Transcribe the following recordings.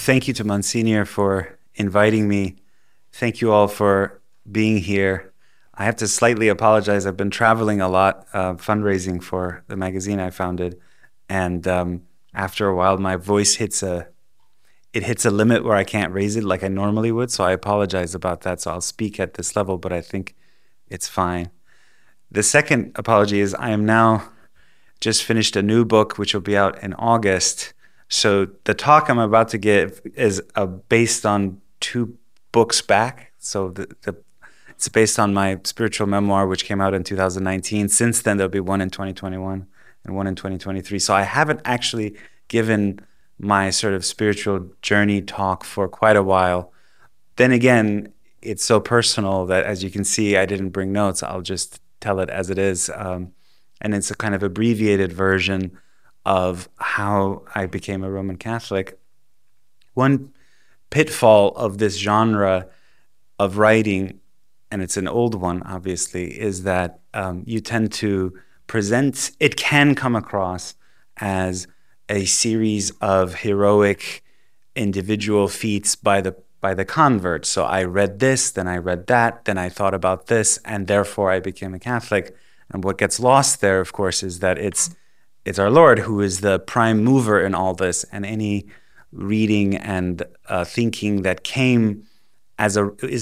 Thank you to Monsignor for inviting me. Thank you all for being here. I have to slightly apologize. I've been traveling a lot, fundraising for the magazine I founded, and after a while, my voice hits a limit where I can't raise it like I normally would. So I apologize about that. So I'll speak at this level, but I think it's fine. The second apology is I am now just finished a new book, which will be out in August. So the talk I'm about to give is based on two books back. So it's based on my spiritual memoir, which came out in 2019. Since then, there'll be one in 2021 and one in 2023. So I haven't actually given my sort of spiritual journey talk for quite a while. Then again, it's so personal that, as you can see, I didn't bring notes. I'll just tell it as it is. And it's a kind of abbreviated version of how I became a Roman Catholic. One pitfall of this genre of writing, and it's an old one, obviously, is that you tend to present, it can come across as a series of heroic individual feats by the convert. So I read this, then I read that, then I thought about this, and therefore I became a Catholic. And what gets lost there, of course, is that it's our Lord who is the prime mover in all this, and any reading and thinking that came is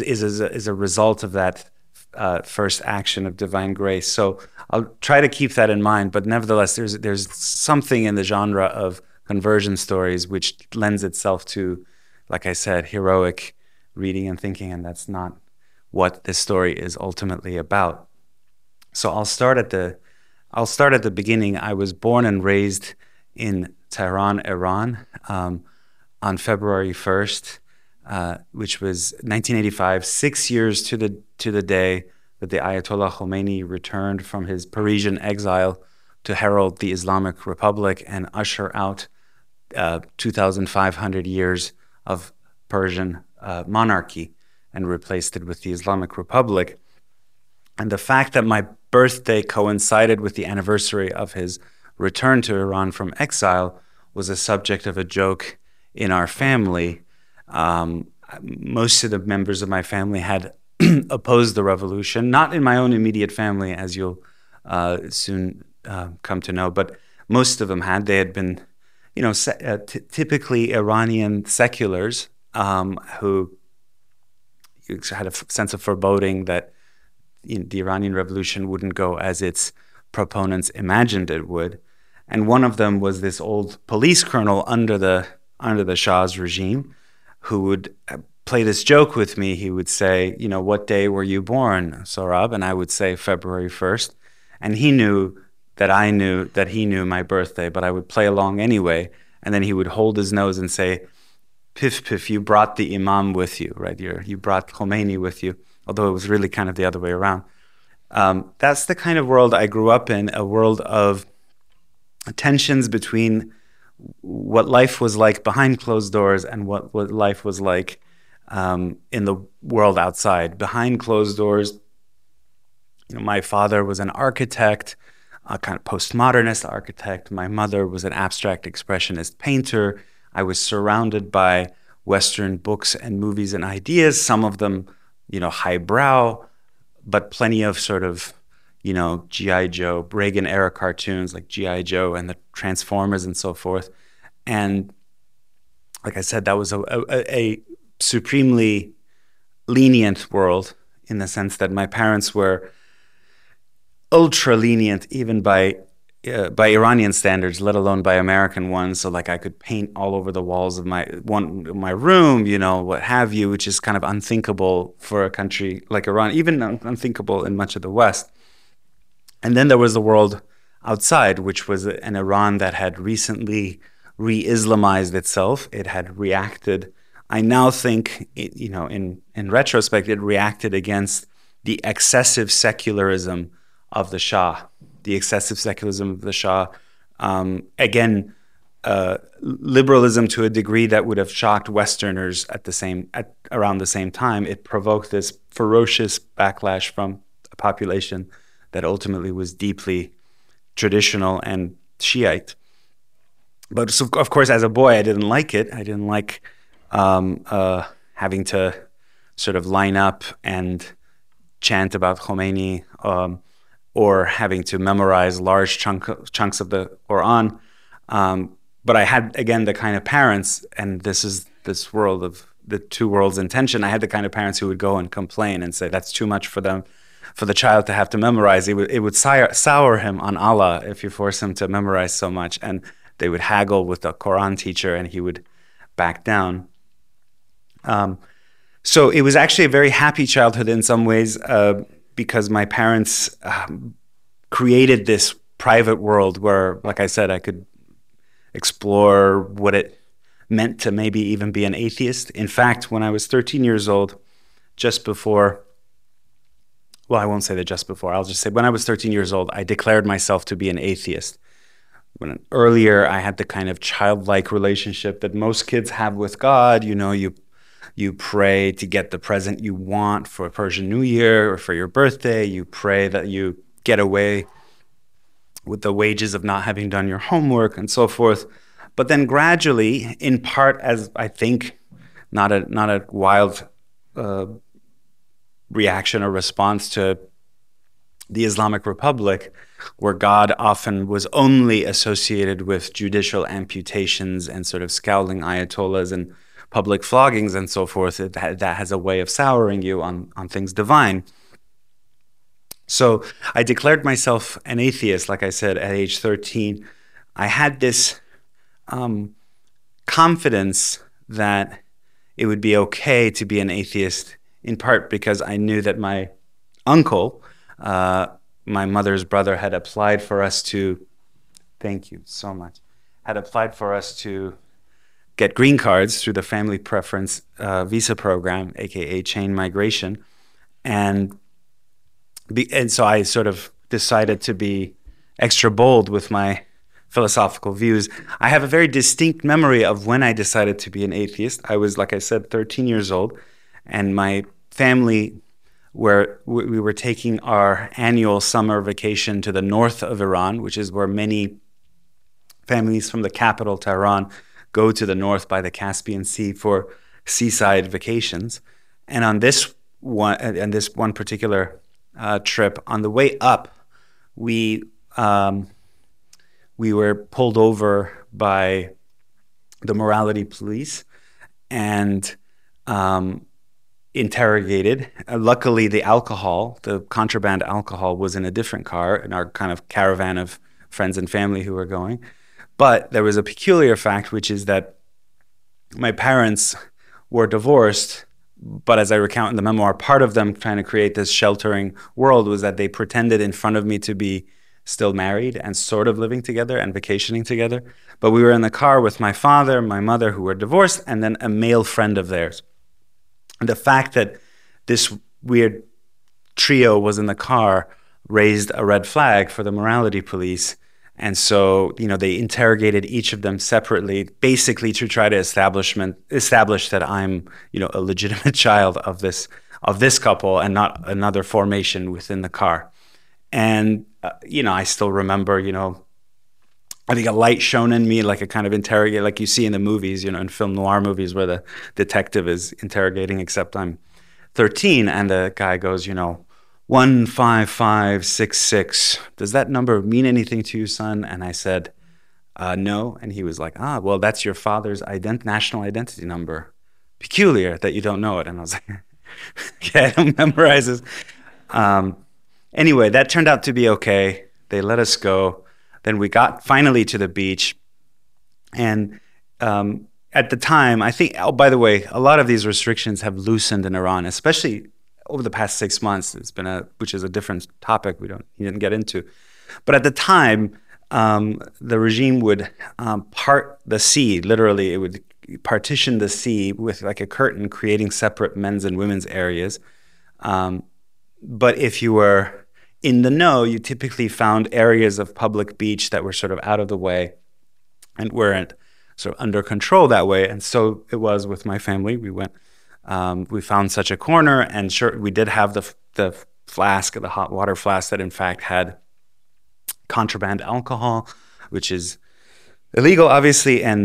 a result of that first action of divine grace. So I'll try to keep that in mind, but nevertheless, there's something in the genre of conversion stories which lends itself to, like I said, heroic reading and thinking, and that's not what this story is ultimately about. So I'll start at the beginning. I was born and raised in Tehran, Iran, on February 1st, which was 1985, 6 years to the day that the Ayatollah Khomeini returned from his Parisian exile to herald the Islamic Republic and usher out 2,500 years of Persian monarchy and replaced it with the Islamic Republic. And the fact that my birthday coincided with the anniversary of his return to Iran from exile was a subject of a joke in our family. Most of the members of my family had opposed the revolution, not in my own immediate family, as you'll soon come to know, but most of them had. They had been, typically Iranian seculars who had a sense of foreboding that the Iranian Revolution wouldn't go as its proponents imagined it would. And one of them was this old police colonel under the Shah's regime, who would play this joke with me. He would say, what day were you born, Sohrab? And I would say February 1st. And he knew that I knew that he knew my birthday, but I would play along anyway. And then he would hold his nose and say, Piff, Piff, you brought the Imam with you, right? You brought Khomeini with you. Although it was really kind of the other way around. That's the kind of world I grew up in, a world of tensions between what life was like behind closed doors and what life was like in the world outside. Behind closed doors, my father was an architect, a kind of postmodernist architect. My mother was an abstract expressionist painter. I was surrounded by Western books and movies and ideas, some of them highbrow, but plenty of sort of, G.I. Joe, Reagan-era cartoons like G.I. Joe and the Transformers and so forth. And like I said, that was a supremely lenient world in the sense that my parents were ultra lenient even by Iranian standards, let alone by American ones. So like I could paint all over the walls of my room, what have you, which is kind of unthinkable for a country like Iran, even unthinkable in much of the West. And then there was the world outside, which was an Iran that had recently re-Islamized itself. It had reacted. I now think, in retrospect, it reacted against the excessive secularism of the Shah. The excessive secularism of the Shah. Again, liberalism to a degree that would have shocked Westerners around the same time. It provoked this ferocious backlash from a population that ultimately was deeply traditional and Shiite. But so, of course, as a boy, I didn't like it. I didn't like having to sort of line up and chant about Khomeini, or having to memorize large chunks of the Quran. But I had, again, the kind of parents, and this is this world of the two worlds in tension. I had the kind of parents who would go and complain and say that's too much for them, for the child to have to memorize. It would sour him on Allah if you force him to memorize so much. And they would haggle with the Quran teacher and he would back down. So it was actually a very happy childhood in some ways, because my parents created this private world where, like I said, I could explore what it meant to maybe even be an atheist. In fact, when I was 13 years old, just before, well, I won't say that just before, I'll just say when I was 13 years old, I declared myself to be an atheist. When earlier I had the kind of childlike relationship that most kids have with God, you know, you pray to get the present you want for Persian New Year or for your birthday. You pray that you get away with the wages of not having done your homework and so forth. But then gradually, in part as I think not a wild reaction or response to the Islamic Republic, where God often was only associated with judicial amputations and sort of scowling ayatollahs and public floggings and so forth, that has a way of souring you on things divine. So I declared myself an atheist, like I said, at age 13. I had this confidence that it would be okay to be an atheist, in part because I knew that my uncle, my mother's brother, had applied for us to, thank you so much, had applied for us to get green cards through the family preference visa program, aka chain migration. And so I sort of decided to be extra bold with my philosophical views. I have a very distinct memory of when I decided to be an atheist. I was, like I said, 13 years old, and my family, where we were taking our annual summer vacation to the north of Iran, which is where many families from the capital, Tehran, go to the north by the Caspian Sea for seaside vacations. And on this one particular trip, on the way up, we were pulled over by the morality police and interrogated. Luckily, the contraband alcohol, was in a different car in our kind of caravan of friends and family who were going. But there was a peculiar fact, which is that my parents were divorced, but as I recount in the memoir, part of them trying to create this sheltering world was that they pretended in front of me to be still married and sort of living together and vacationing together. But we were in the car with my father, my mother, who were divorced, and then a male friend of theirs. And the fact that this weird trio was in the car raised a red flag for the morality police. And so, you know, they interrogated each of them separately, basically to try to establish that I'm, you know, a legitimate child of this couple and not another formation within the car. And, you know, I still remember, you know, I think a light shone in me, like a kind of interrogate, like you see in the movies, you know, in film noir movies where the detective is interrogating, except I'm 13 and the guy goes, you know, 15566. Does that number mean anything to you, son? And I said, no. And he was like, well, that's your father's national identity number. Peculiar that you don't know it. And I was like, okay, I don't memorize this. Anyway, that turned out to be okay. They let us go. Then we got finally to the beach. And at the time, I think, oh, by the way, a lot of these restrictions have loosened in Iran, especially over the past 6 months. It's been which is a different topic we didn't get into. But at the time, the regime would part the sea, literally, it would partition the sea with like a curtain, creating separate men's and women's areas. But if you were in the know, you typically found areas of public beach that were sort of out of the way and weren't sort of under control that way. And so it was with my family. We went, we found such a corner, and sure, we did have the flask, the hot water flask that in fact had contraband alcohol, which is illegal, obviously. And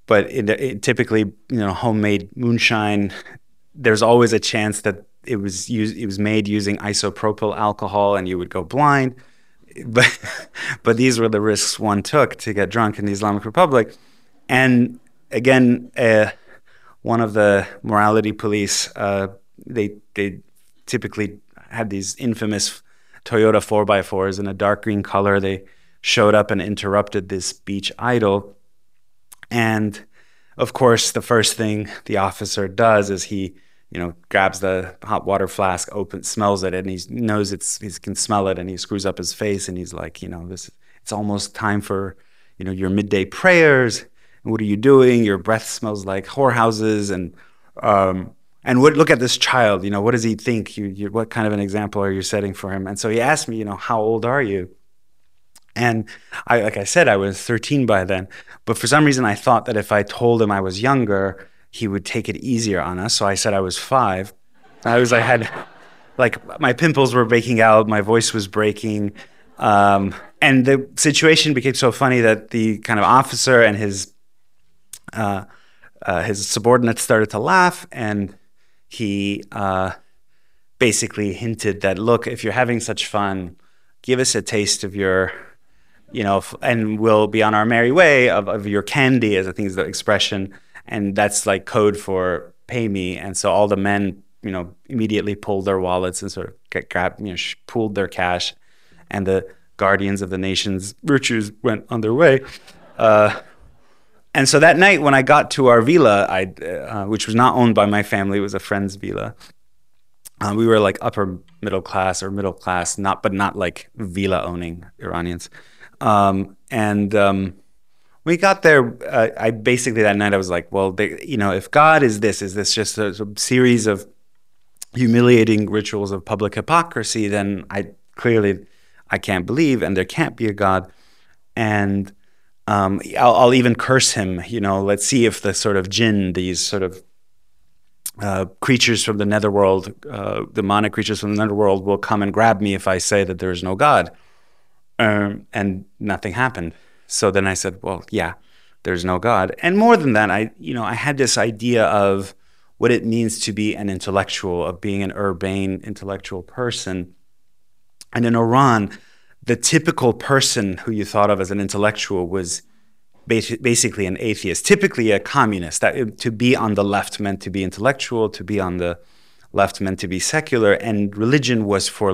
but typically, homemade moonshine, there's always a chance that it was made using isopropyl alcohol and you would go blind. But but these were the risks one took to get drunk in the Islamic Republic. And again, one of the morality police, they typically had these infamous Toyota 4x4s in a dark green color. They showed up and interrupted this beach idol. And of course, the first thing the officer does is he, grabs the hot water flask, smells it, and he knows he can smell it, and he screws up his face, and he's like, it's almost time for, your midday prayers. And what are you doing? Your breath smells like whorehouses, and look at this child. What does he think? What kind of an example are you setting for him? And so he asked me, how old are you? And like I said, I was 13 by then. But for some reason, I thought that if I told him I was younger, he would take it easier on us. So I said I was 5. I had, my pimples were breaking out, my voice was breaking. And the situation became so funny that the kind of officer and his subordinates started to laugh. And he basically hinted that, look, if you're having such fun, give us a taste of your... and we'll be on our merry way of your candy, as I think is the expression. And that's like code for pay me. And so all the men, immediately pulled their wallets and sort of pooled their cash. And the guardians of the nation's virtues went on their way. And so that night when I got to our villa, which was not owned by my family, it was a friend's villa. We were like upper middle class or middle class, but not like villa owning Iranians. We got there. I basically that night I was like, well, if God is this just a series of humiliating rituals of public hypocrisy? Then I can't believe, and there can't be a God. And I'll even curse him. Let's see if the sort of jinn, these sort of creatures from the netherworld, demonic creatures from the netherworld, will come and grab me if I say that there is no God. And nothing happened. So then I said, well, yeah, there's no God. And more than that, I had this idea of what it means to be an intellectual, of being an urbane intellectual person. And in Iran, the typical person who you thought of as an intellectual was basically an atheist, typically a communist. That to be on the left meant to be intellectual, to be on the left meant to be secular, and religion was for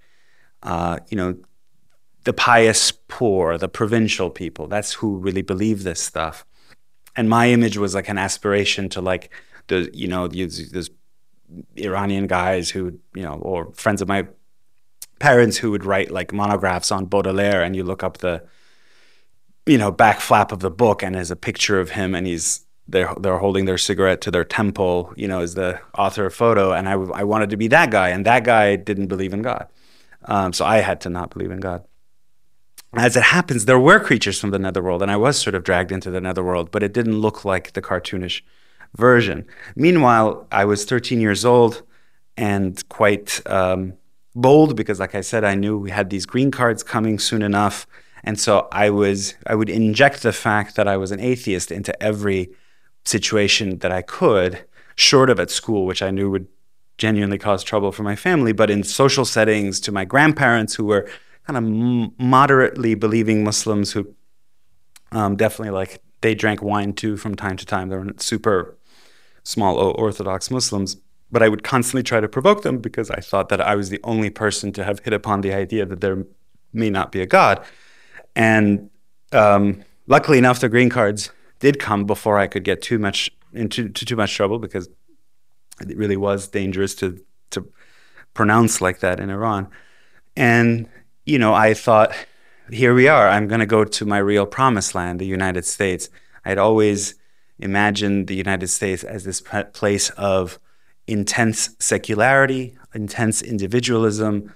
the pious poor, the provincial people. That's who really believed this stuff. And my image was like an aspiration to those Iranian guys who, or friends of my parents who would write like monographs on Baudelaire, and you look up the, back flap of the book and there's a picture of him and they're holding their cigarette to their temple, as the author photo. And I wanted to be that guy, and that guy didn't believe in God. So I had to not believe in God. As it happens, there were creatures from the netherworld, and I was sort of dragged into the netherworld, but it didn't look like the cartoonish version. Meanwhile, I was 13 years old and quite bold because, like I said, I knew we had these green cards coming soon enough. And so I would inject the fact that I was an atheist into every situation that I could, short of at school, which I knew would genuinely cause trouble for my family, but in social settings to my grandparents who were kind of moderately believing Muslims who definitely they drank wine too from time to time. They were super small Orthodox Muslims, but I would constantly try to provoke them because I thought that I was the only person to have hit upon the idea that there may not be a God. And luckily enough, the green cards did come before I could get into too much trouble, because it really was dangerous to pronounce like that in Iran. And I thought, here we are. I'm going to go to my real promised land, the United States. I'd always imagined the United States as this place of intense secularity, intense individualism.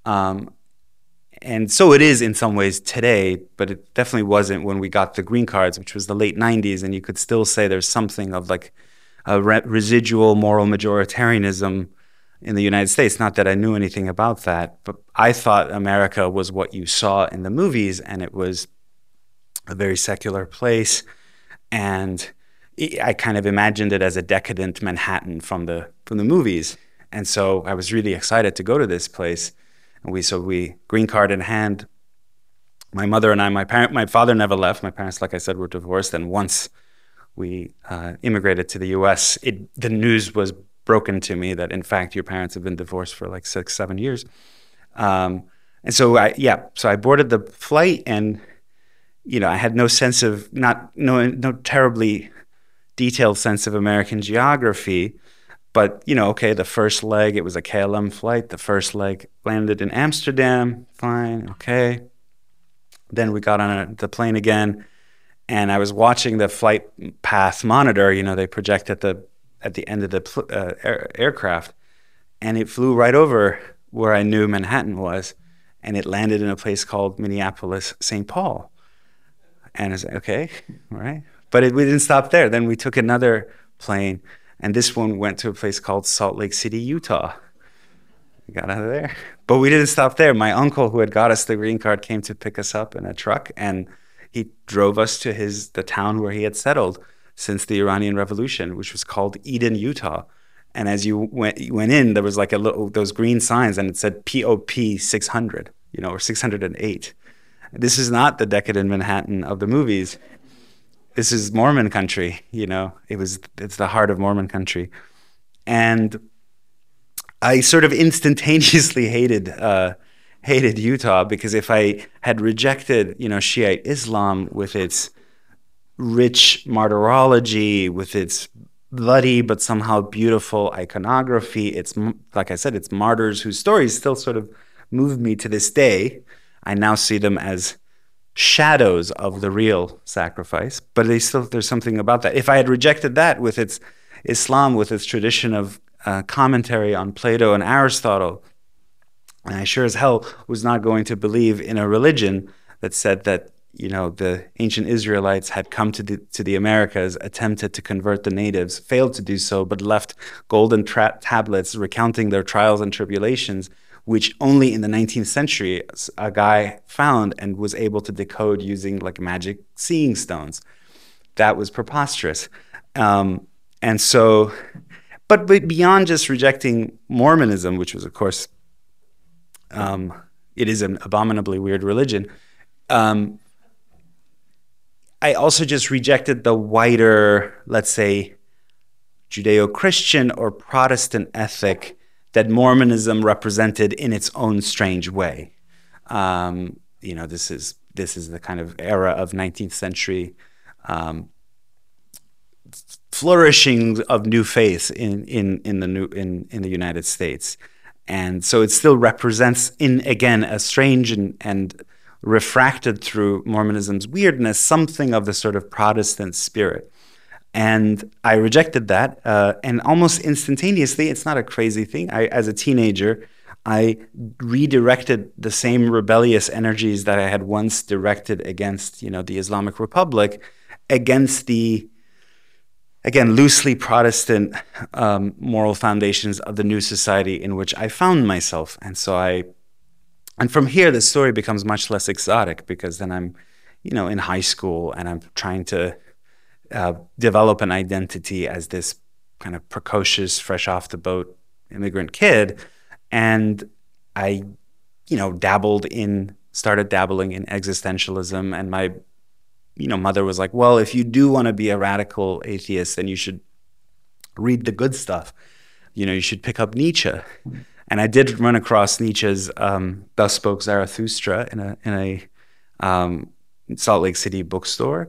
And so it is in some ways today, but it definitely wasn't when we got the green cards, which was the late 90s. And you could still say there's something of like a residual moral majoritarianism in the United States. Not that I knew anything about that, but I thought America was what you saw in the movies, and it was a very secular place. And I kind of imagined it as a decadent Manhattan from the movies. And so I was really excited to go to this place. And we green card in hand, my mother and I, my father never left. My parents, like I said, were divorced. And once we immigrated to the U.S., the news was broken to me that in fact your parents have been divorced for like 6-7 years. And so I boarded the flight, and I had no sense of no terribly detailed sense of American geography. But, okay, the first leg, it was a KLM flight. The first leg landed in Amsterdam. Fine, okay. Then we got on the plane again, and I was watching the flight path monitor. They project at the end of the aircraft, and it flew right over where I knew Manhattan was, and it landed in a place called Minneapolis, St. Paul. And I was like, okay, all right. But we didn't stop there. Then we took another plane, and this one went to a place called Salt Lake City, Utah. We got out of there. But we didn't stop there. My uncle, who had got us the green card, came to pick us up in a truck, and he drove us to the town where he had settled since the Iranian Revolution, which was called Eden, Utah. And as you went in, there was like those green signs, and it said POP 600, or 608. This is not the decadent Manhattan of the movies. This is Mormon country, it's the heart of Mormon country. And I sort of instantaneously hated Utah, because if I had rejected, Shiite Islam with its rich martyrology, with its bloody but somehow beautiful iconography, it's, like I said, it's martyrs whose stories still sort of move me to this day. I now see them as shadows of the real sacrifice, but there's something about that. If I had rejected that with its Islam, with its tradition of commentary on Plato and Aristotle, and I sure as hell was not going to believe in a religion that said that the ancient Israelites had come to the Americas, attempted to convert the natives, failed to do so, but left golden tablets recounting their trials and tribulations, which only in the 19th century a guy found and was able to decode using like magic seeing stones. That was preposterous. And so, but beyond just rejecting Mormonism, which was, of course, it is an abominably weird religion, I also just rejected the wider, let's say, Judeo-Christian or Protestant ethic that Mormonism represented in its own strange way. This is the kind of era of 19th century flourishing of new faith in the United States, and so it still represents, again, a strange and refracted through Mormonism's weirdness, something of the sort of Protestant spirit. And I rejected that, and almost instantaneously, it's not a crazy thing, as a teenager, I redirected the same rebellious energies that I had once directed against, the Islamic Republic, against the, again, loosely Protestant moral foundations of the new society in which I found myself. And so and from here, the story becomes much less exotic, because then I'm, in high school, and I'm trying to develop an identity as this kind of precocious, fresh off the boat immigrant kid. And I, started dabbling in existentialism. And my, mother was like, well, if you do want to be a radical atheist, then you should read the good stuff. You should pick up Nietzsche. And I did run across Nietzsche's Thus Spoke Zarathustra in a Salt Lake City bookstore.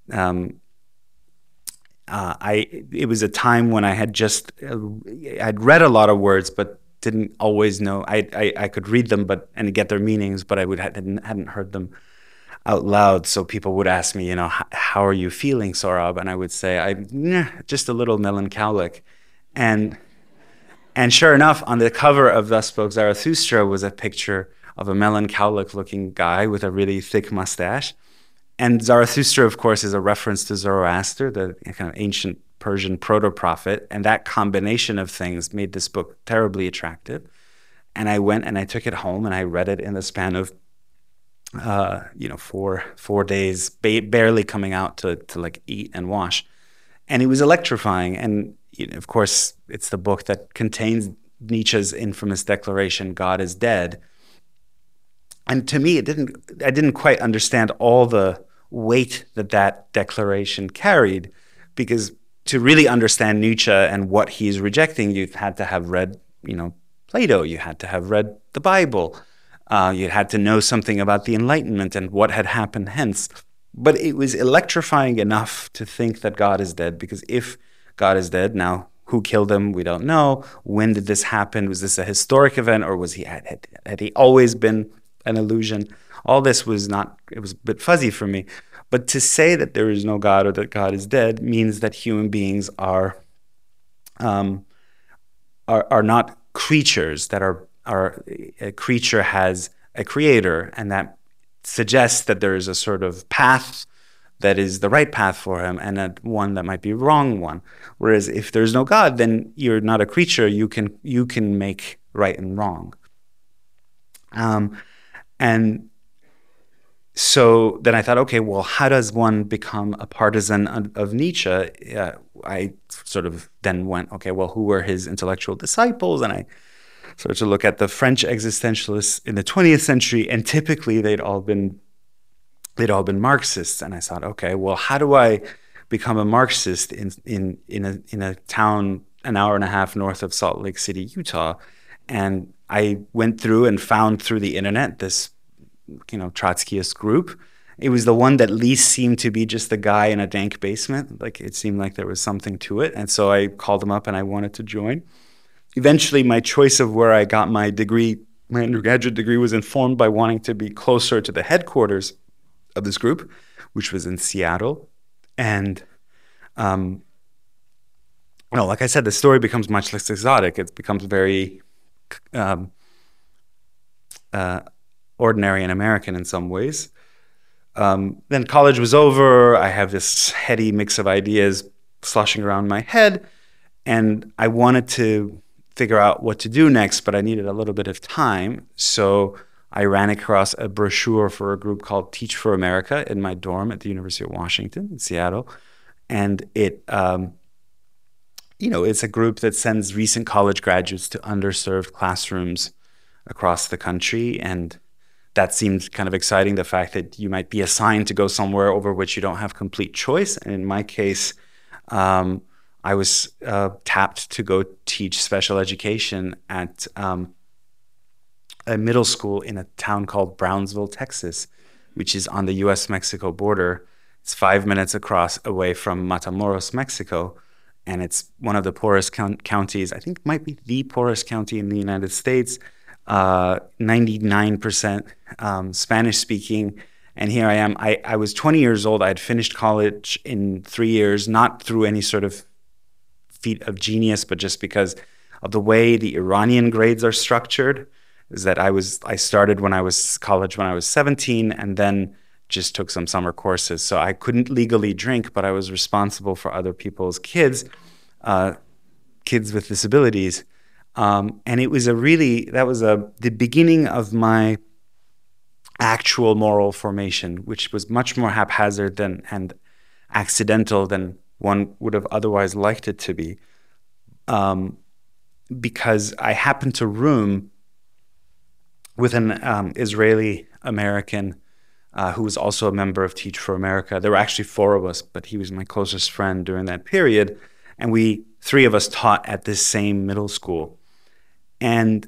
It was a time when I had I'd read a lot of words, but didn't always know. I could read them and get their meanings, but hadn't heard them out loud. So people would ask me, how are you feeling, Sohrab? And I would say, I'm just a little melancholic. And sure enough, on the cover of Thus Spoke Zarathustra was a picture of a melancholic-looking guy with a really thick mustache. And Zarathustra, of course, is a reference to Zoroaster, the kind of ancient Persian proto-prophet. And that combination of things made this book terribly attractive. And I went and I took it home, and I read it in the span of, 4 days, barely coming out to like eat and wash. And it was electrifying. And of course, it's the book that contains Nietzsche's infamous declaration, "God is dead." And to me, I didn't quite understand all the weight that that declaration carried, because to really understand Nietzsche and what he's rejecting, you had to have read, Plato. You had to have read the Bible. You had to know something about the Enlightenment and what had happened hence. But it was electrifying enough to think that God is dead, because if God is dead, now who killed him? We don't know. When did this happen? Was this a historic event, or had he always been an illusion? All this was not, it was a bit fuzzy for me. But to say that there is no God or that God is dead means that human beings are not creatures, that a creature has a creator, and that suggests that there is a sort of path that is the right path for him, and one that might be wrong one. Whereas if there's no God, then you're not a creature. You can make right and wrong. And so then I thought, okay, well, how does one become a partisan of Nietzsche? I sort of then went, okay, well, who were his intellectual disciples? And I started to look at the French existentialists in the 20th century, and typically they'd all been Marxists. And I thought, okay, well, how do I become a Marxist in a town an hour and a half north of Salt Lake City, Utah? And I went through and found through the internet this Trotskyist group. It was the one that least seemed to be just a guy in a dank basement. Like, it seemed like there was something to it. And so I called them up and I wanted to join. Eventually, my choice of where I got my degree, my undergraduate degree, was informed by wanting to be closer to the headquarters of this group, which was in Seattle. And like I said, the story becomes much less exotic. It becomes very ordinary and American in some ways. Then college was over. I have this heady mix of ideas sloshing around my head, and I wanted to figure out what to do next, but I needed a little bit of time. So I ran across a brochure for a group called Teach for America in my dorm at the University of Washington in Seattle. And it's a group that sends recent college graduates to underserved classrooms across the country. And that seemed kind of exciting, the fact that you might be assigned to go somewhere over which you don't have complete choice. And in my case, I was tapped to go teach special education at a middle school in a town called Brownsville, Texas, which is on the U.S.-Mexico border. It's 5 minutes away from Matamoros, Mexico. And it's one of the poorest counties. I think might be the poorest county in the United States. 99% Spanish speaking. And here I am. I was 20 years old. I had finished college in 3 years, not through any sort of feat of genius, but just because of the way the Iranian grades are structured. Is that I started when I was 17, and then just took some summer courses. So I couldn't legally drink, but I was responsible for other people's kids with disabilities. And it was the beginning of my actual moral formation, which was much more haphazard and accidental than one would have otherwise liked it to be. Because I happened to room with an Israeli American who was also a member of Teach for America. There were actually 4 of us, but he was my closest friend during that period. And 3 of us taught at this same middle school. And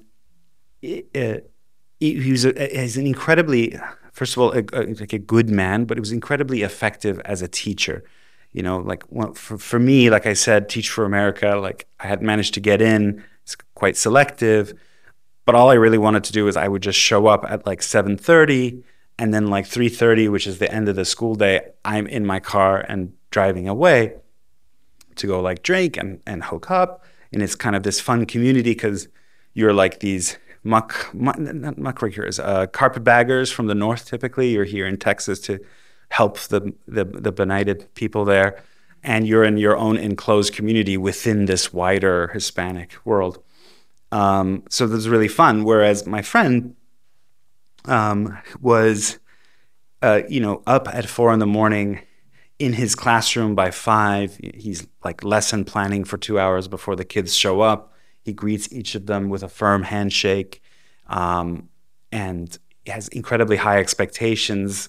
he's an incredibly, first of all, like a good man, but he was incredibly effective as a teacher. For me, like I said, Teach for America, like I had managed to get in. It's quite selective. But all I really wanted to do is I would just show up at like 7:30, and then like 3:30, which is the end of the school day, I'm in my car and driving away to go like drink and hook up. And it's kind of this fun community because you're like these not muckrakers, carpetbaggers from the north typically. You're here in Texas to help the benighted people there. And you're in your own enclosed community within this wider Hispanic world. So this was really fun. Whereas my friend was, up at 4 a.m. in his classroom by 5. He's like lesson planning for 2 hours before the kids show up. He greets each of them with a firm handshake, and has incredibly high expectations.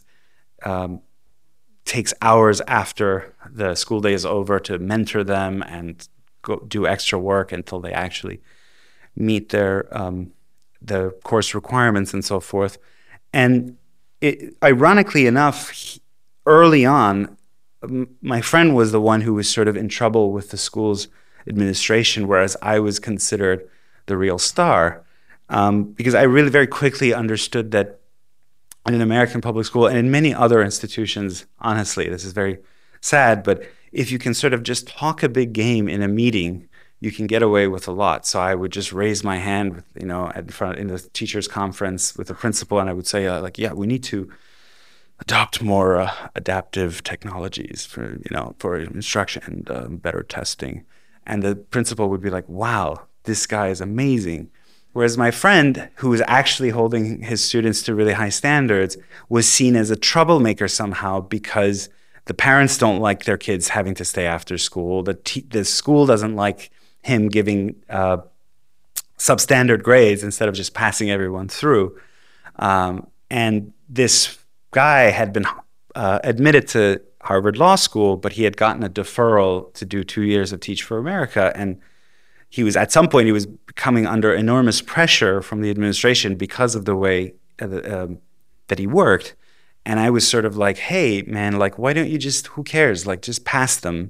Takes hours after the school day is over to mentor them and go do extra work until they actually meet their the course requirements and so forth. And ironically enough, early on, my friend was the one who was sort of in trouble with the school's administration, whereas I was considered the real star, because I really very quickly understood that in an American public school and in many other institutions, honestly, this is very sad, but if you can sort of just talk a big game in a meeting, you can get away with a lot. So I would just raise my hand, at front in the teachers' conference with the principal, and I would say, yeah, we need to adopt more adaptive technologies for instruction and better testing. And the principal would be like, wow, this guy is amazing. Whereas my friend, who was actually holding his students to really high standards, was seen as a troublemaker somehow because the parents don't like their kids having to stay after school. The school doesn't like him giving substandard grades instead of just passing everyone through. And this guy had been admitted to Harvard Law School, but he had gotten a deferral to do 2 years of Teach for America. And at some point, he was coming under enormous pressure from the administration because of the way that he worked. And I was sort of like, hey, man, like, why don't you who cares? Like, just pass them,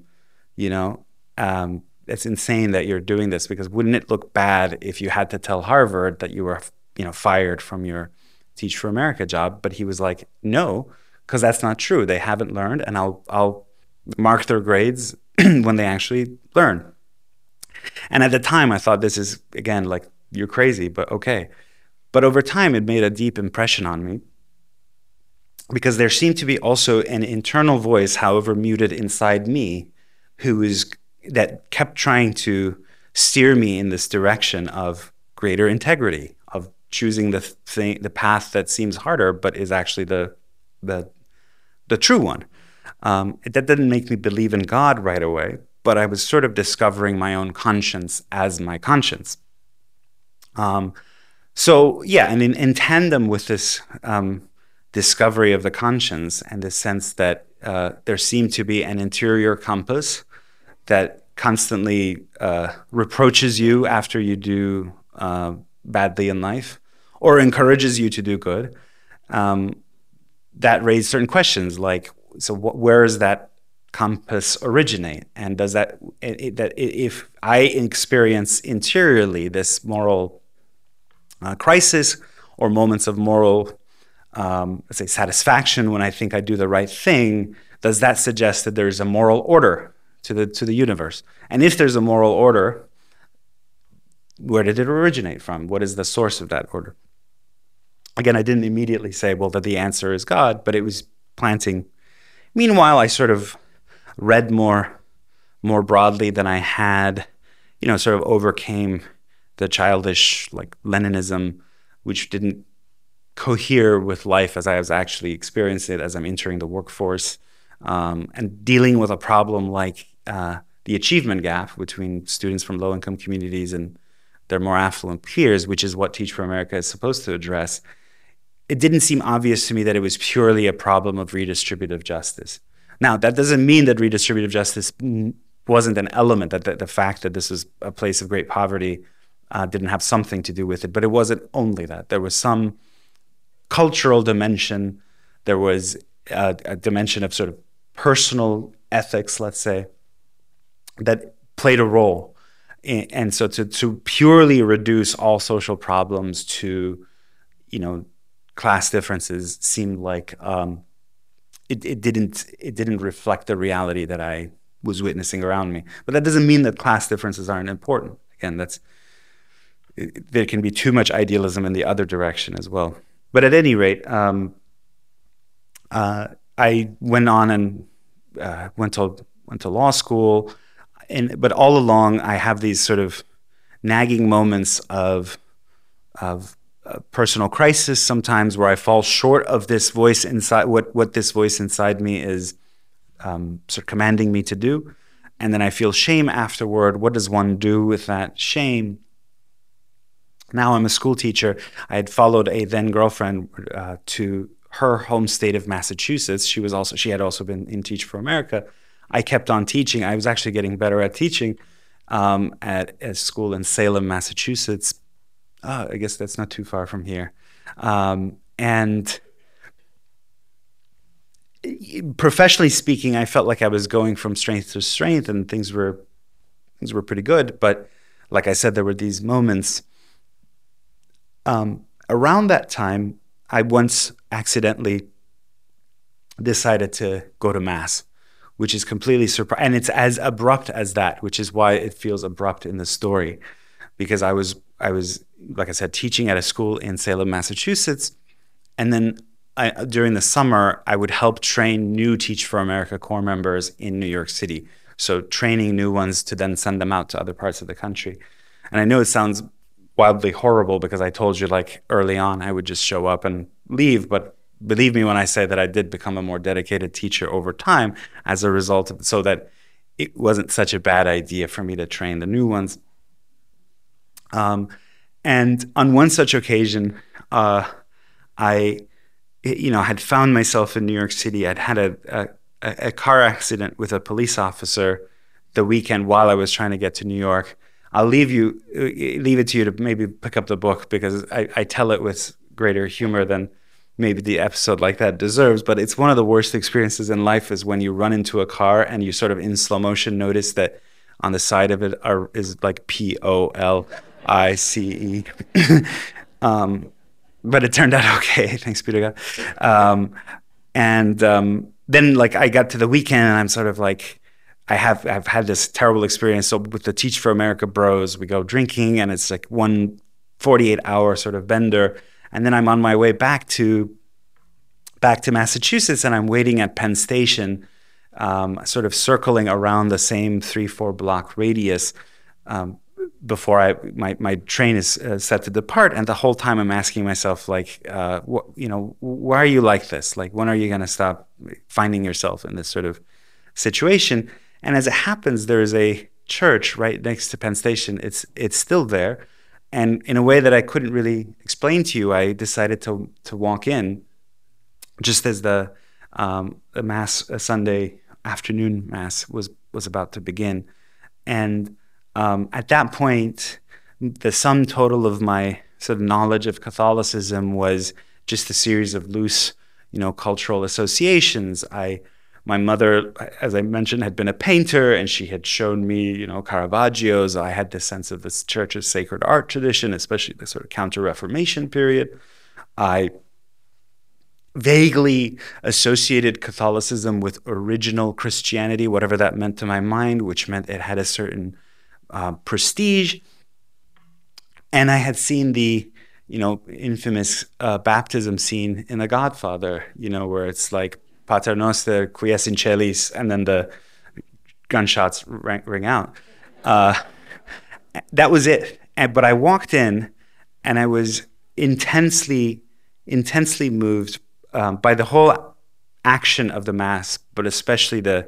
It's insane that you're doing this, because wouldn't it look bad if you had to tell Harvard that you were, fired from your Teach for America job? But he was like, no, because that's not true. They haven't learned, and I'll mark their grades when they actually learn. And at the time, I thought, this is, again, like, you're crazy, but okay. But over time, it made a deep impression on me, because there seemed to be also an internal voice, however muted inside me, that kept trying to steer me in this direction of greater integrity, of choosing the path that seems harder, but is actually the true one. That didn't make me believe in God right away, but I was sort of discovering my own conscience as my conscience. So yeah, and in tandem with this discovery of the conscience and the sense that there seemed to be an interior compass that constantly reproaches you after you do badly in life, or encourages you to do good, that raised certain questions like, so where does that compass originate? And does that if I experience interiorly this moral crisis or moments of moral, let's say, satisfaction when I think I do the right thing, does that suggest that there's a moral order to the universe? And if there's a moral order, where did it originate from? What is the source of that order? Again, I didn't immediately say, well, that the answer is God, but it was planting. Meanwhile, I sort of read more broadly than I had, sort of overcame the childish, like, Leninism, which didn't cohere with life as I was actually experiencing it as I'm entering the workforce, and dealing with a problem like the achievement gap between students from low-income communities and their more affluent peers, which is what Teach for America is supposed to address. It didn't seem obvious to me that it was purely a problem of redistributive justice. Now, that doesn't mean that redistributive justice wasn't an element, that the fact that this was a place of great poverty didn't have something to do with it, but it wasn't only that. There was some cultural dimension. There was a dimension of sort of personal ethics, let's say, that played a role. And so to purely reduce all social problems to, class differences seemed like it didn't reflect the reality that I was witnessing around me. But that doesn't mean that class differences aren't important. Again, there can be too much idealism in the other direction as well. But at any rate, I went on and went to law school, but all along I have these sort of nagging moments of personal crisis sometimes, where I fall short of this voice inside. What this voice inside me is sort of commanding me to do. And then I feel shame afterward. What does one do with that shame? Now I'm a school teacher. I had followed a then girlfriend to her home state of Massachusetts. She had also been in Teach for America. I kept on teaching. I was actually getting better at teaching at a school in Salem, Massachusetts. I guess that's not too far from here. And professionally speaking, I felt like I was going from strength to strength, and things were pretty good. But like I said, there were these moments. Around that time, I once accidentally decided to go to Mass, which is completely surprising. And it's as abrupt as that, which is why it feels abrupt in the story. Because I was, like I said, teaching at a school in Salem, Massachusetts. And then during the summer, I would help train new Teach for America Corps members in New York City. So training new ones to then send them out to other parts of the country. And I know it sounds wildly horrible because I told you like early on I would just show up and leave, but believe me when I say that I did become a more dedicated teacher over time as a result of, so that it wasn't such a bad idea for me to train the new ones. And on one such occasion, I had found myself in New York City. I'd had a car accident with a police officer the weekend while I was trying to get to New York. I'll leave it to you to maybe pick up the book because I tell it with greater humor than maybe the episode like that deserves. But it's one of the worst experiences in life is when you run into a car and you sort of in slow motion notice that on the side of it is like POLICE. But it turned out okay. Thanks be to God. Then like I got to the weekend and I'm sort of like, I've had this terrible experience. So with the Teach for America bros, we go drinking and it's like 1 48-hour sort of bender. And then I'm on my way back to Massachusetts and I'm waiting at Penn Station, sort of circling around the same 3-4 block radius before my train is set to depart. And the whole time I'm asking myself like, why are you like this? Like, when are you going to stop finding yourself in this sort of situation? And as it happens, there is a church right next to Penn Station. It's still there. And in a way that I couldn't really explain to you, I decided to walk in just as the Mass, a Sunday afternoon Mass was about to begin. And at that point, the sum total of my sort of knowledge of Catholicism was just a series of loose, cultural associations. My mother, as I mentioned, had been a painter, and she had shown me, Caravaggio's. I had this sense of this church's sacred art tradition, especially the sort of Counter-Reformation period. I vaguely associated Catholicism with original Christianity, whatever that meant to my mind, which meant it had a certain prestige. And I had seen the, infamous baptism scene in The Godfather, where it's like, Pater Noster, qui es in celis, and then the gunshots ring out. That was it. But I walked in, and I was intensely moved by the whole action of the Mass, but especially the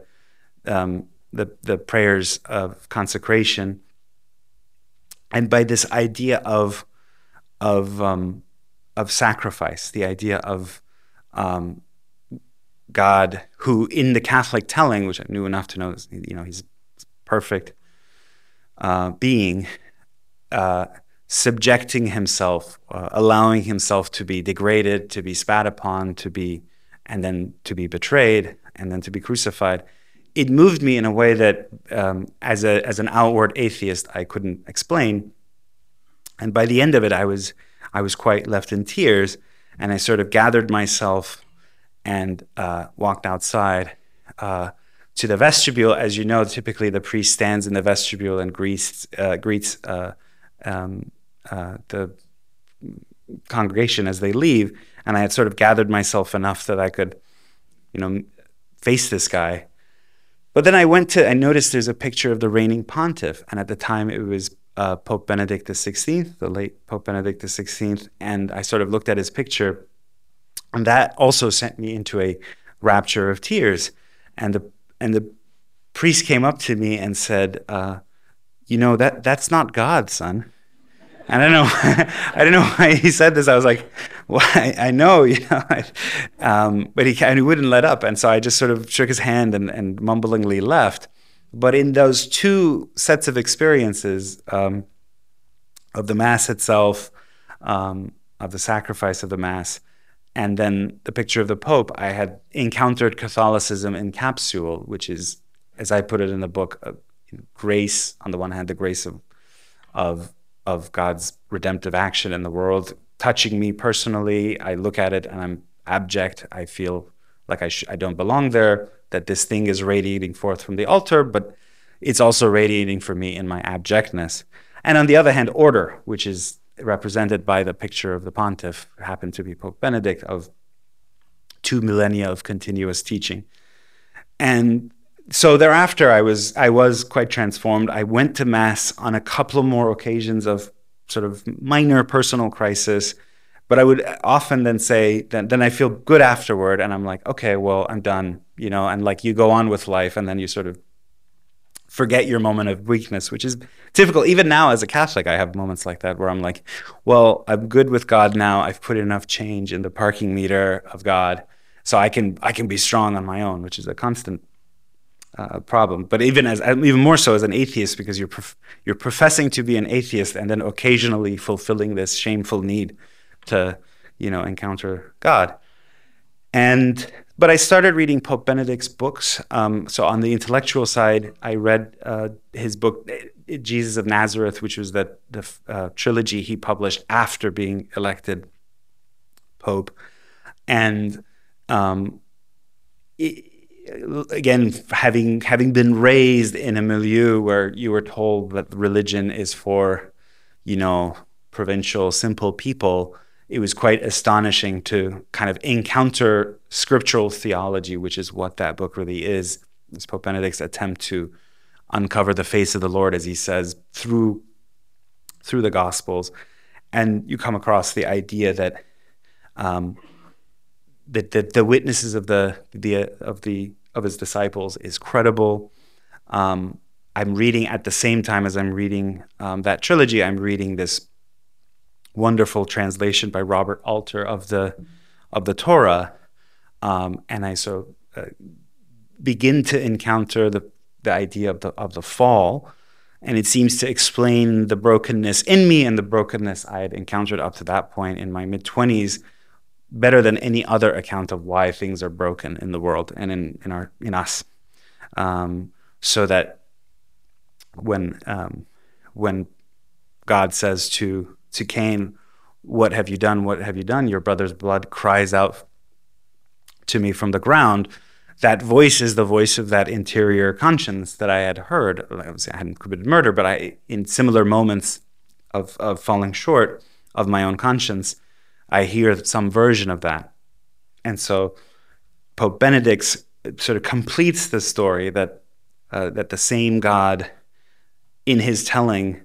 prayers of consecration, and by this idea of sacrifice, the idea of God, who in the Catholic telling, which I knew enough to know, he's perfect being, subjecting himself, allowing himself to be degraded, to be spat upon, and then to be betrayed, and then to be crucified. It moved me in a way that, as an outward atheist, I couldn't explain. And by the end of it, I was quite left in tears, and I sort of gathered myself and walked outside to the vestibule. As you know, typically the priest stands in the vestibule and greets the congregation as they leave. And I had sort of gathered myself enough that I could, face this guy. But then I noticed there's a picture of the reigning pontiff. And at the time it was Pope Benedict XVI, the late Pope Benedict XVI. And I sort of looked at his picture. And that also sent me into a rapture of tears. And and the priest came up to me and said, that's not God, son. And I don't know, I don't know why he said this. I was like, well, I know, but he wouldn't let up. And so I just sort of shook his hand and mumblingly left. But in those two sets of experiences, of the Mass itself, of the sacrifice of the Mass, and then the picture of the Pope, I had encountered Catholicism in capsule, which is, as I put it in the book, grace, on the one hand, the grace of God's redemptive action in the world, touching me personally. I look at it and I'm abject. I feel like I don't belong there, that this thing is radiating forth from the altar, but it's also radiating for me in my abjectness. And on the other hand, order, which is represented by the picture of the pontiff, who happened to be Pope Benedict, of 2 millennia of continuous teaching. And so thereafter, I was quite transformed. I went to Mass on a couple of more occasions of sort of minor personal crisis, but I would often then say, then I feel good afterward, and I'm like, okay, well, I'm done, and like you go on with life, and then you sort of forget your moment of weakness, which is typical. Even now as a Catholic, I have moments like that where I'm like, well, I'm good with God now. I've put enough change in the parking meter of God, so I can be strong on my own, which is a constant problem. But even more so as an atheist, because you're professing to be an atheist and then occasionally fulfilling this shameful need to encounter God. But I started reading Pope Benedict's books. So on the intellectual side, I read his book Jesus of Nazareth, which was the trilogy he published after being elected Pope, and again, having been raised in a milieu where you were told that religion is for, provincial, simple people, it was quite astonishing to kind of encounter scriptural theology, which is what that book really is. It's Pope Benedict's attempt to uncover the face of the Lord, as he says, through the Gospels. And you come across the idea that the witnesses of his disciples is credible. I'm reading at the same time as I'm reading that trilogy. I'm reading this wonderful translation by Robert Alter of the Torah, and I begin to encounter the idea of the fall, and it seems to explain the brokenness in me and the brokenness I had encountered up to that point in my mid-20s better than any other account of why things are broken in the world and in us. So that when God says to Cain, "What have you done? What have you done? Your brother's blood cries out to me from the ground." That voice is the voice of that interior conscience that I had heard. Obviously, I hadn't committed murder, but in similar moments of falling short of my own conscience, I hear some version of that. And so Pope Benedict sort of completes the story that the same God in his telling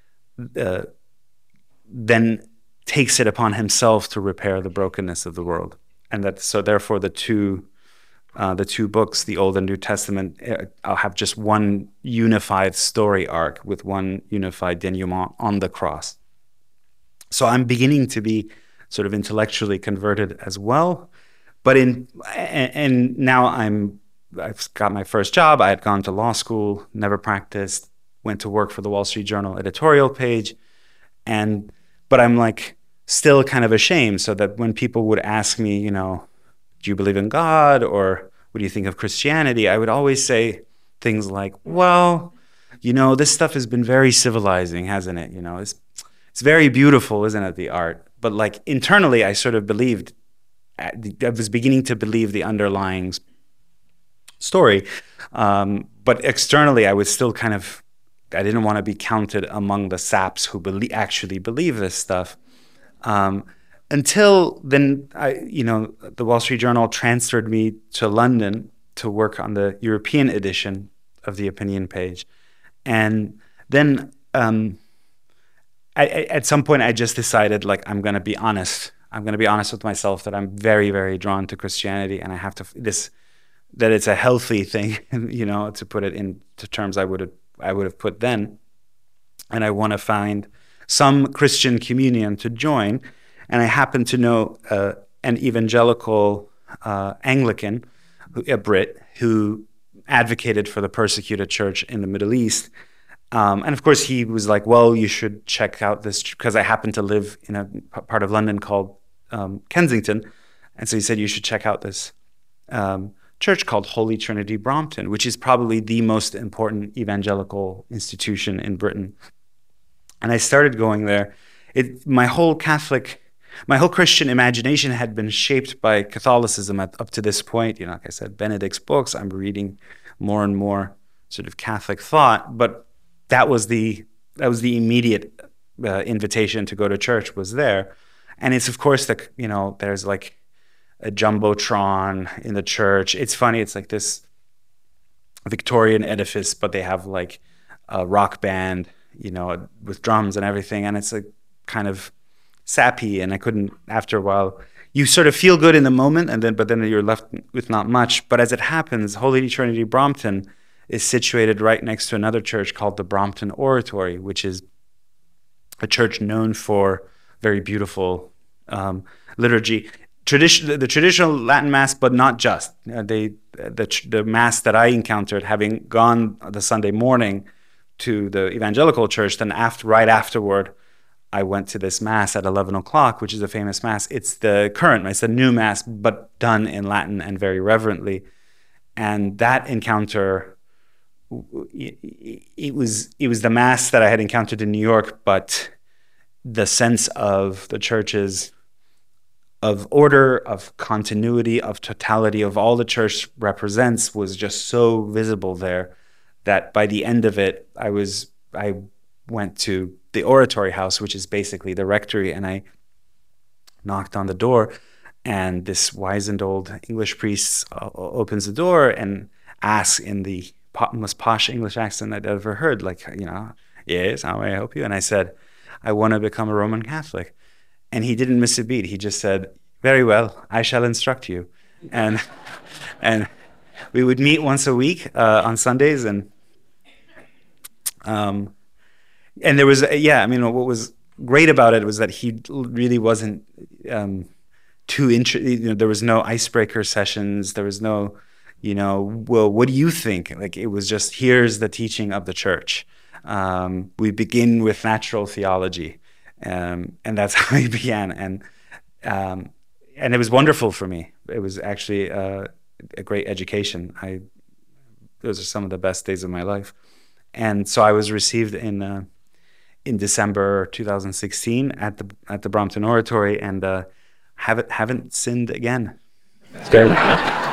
then takes it upon himself to repair the brokenness of the world. And therefore the two books, the Old and New Testament, I'll have just one unified story arc with one unified denouement on the cross. So I'm beginning to be sort of intellectually converted as well, but now I've got my first job. I had gone to law school, never practiced, went to work for the Wall Street Journal editorial page, but I'm like still kind of ashamed, so that when people would ask me, do you believe in God, or what do you think of Christianity, I would always say things like, well, this stuff has been very civilizing, hasn't it? It's very beautiful, isn't it, the art? But like internally, I sort of believed, I was beginning to believe the underlying story. But externally, I was still I didn't want to be counted among the saps who actually believe this stuff. Until then, the Wall Street Journal transferred me to London to work on the European edition of the opinion page. And then at some point, I just decided, like, I'm going to be honest. I'm going to be honest with myself that I'm very, very drawn to Christianity, and I have to. that it's a healthy thing, to put it into terms I would have put then. And I want to find some Christian communion to join. And I happen to know an evangelical Anglican, a Brit, who advocated for the persecuted church in the Middle East. And of course, he was like, well, you should check out this, because I happen to live in a part of London called Kensington. And so he said, you should check out this church called Holy Trinity Brompton, which is probably the most important evangelical institution in Britain. And I started going there. My whole Christian imagination had been shaped by Catholicism up to this point. Like I said, Benedict's books. I'm reading more and more sort of Catholic thought, but that was the immediate invitation to go to church was there. And it's, of course, there's like a jumbotron in the church. It's funny. It's like this Victorian edifice, but they have like a rock band, with drums and everything. And it's like kind of sappy. And I couldn't, after a while, you sort of feel good in the moment, but then you're left with not much. But as it happens, Holy Trinity Brompton is situated right next to another church called the Brompton Oratory, which is a church known for very beautiful liturgy. The traditional Latin Mass, but not just. The Mass that I encountered, having gone the Sunday morning to the evangelical church, then right afterward, I went to this Mass at 11 o'clock, which is a famous Mass. It's the current, it's a new Mass, but done in Latin and very reverently. And that encounter, it was the Mass that I had encountered in New York, but the sense of the church's of order, of continuity, of totality, of all the church represents was just so visible there that by the end of it, I went to the oratory house, which is basically the rectory, and I knocked on the door, and this wizened old English priest opens the door and asks in the most posh English accent I'd ever heard, yes, how may I help you? And I said, I want to become a Roman Catholic. And he didn't miss a beat. He just said, very well, I shall instruct you. And we would meet once a week on Sundays. And there was, what was great about it was that he really wasn't too interested. There was no icebreaker sessions. There was no, well, what do you think? Like, it was just, here's the teaching of the church. We begin with natural theology. And that's how he began. And it was wonderful for me. It was actually a great education. Those are some of the best days of my life. And so I was received in December 2016 at the Brompton Oratory, and haven't sinned again. It's great.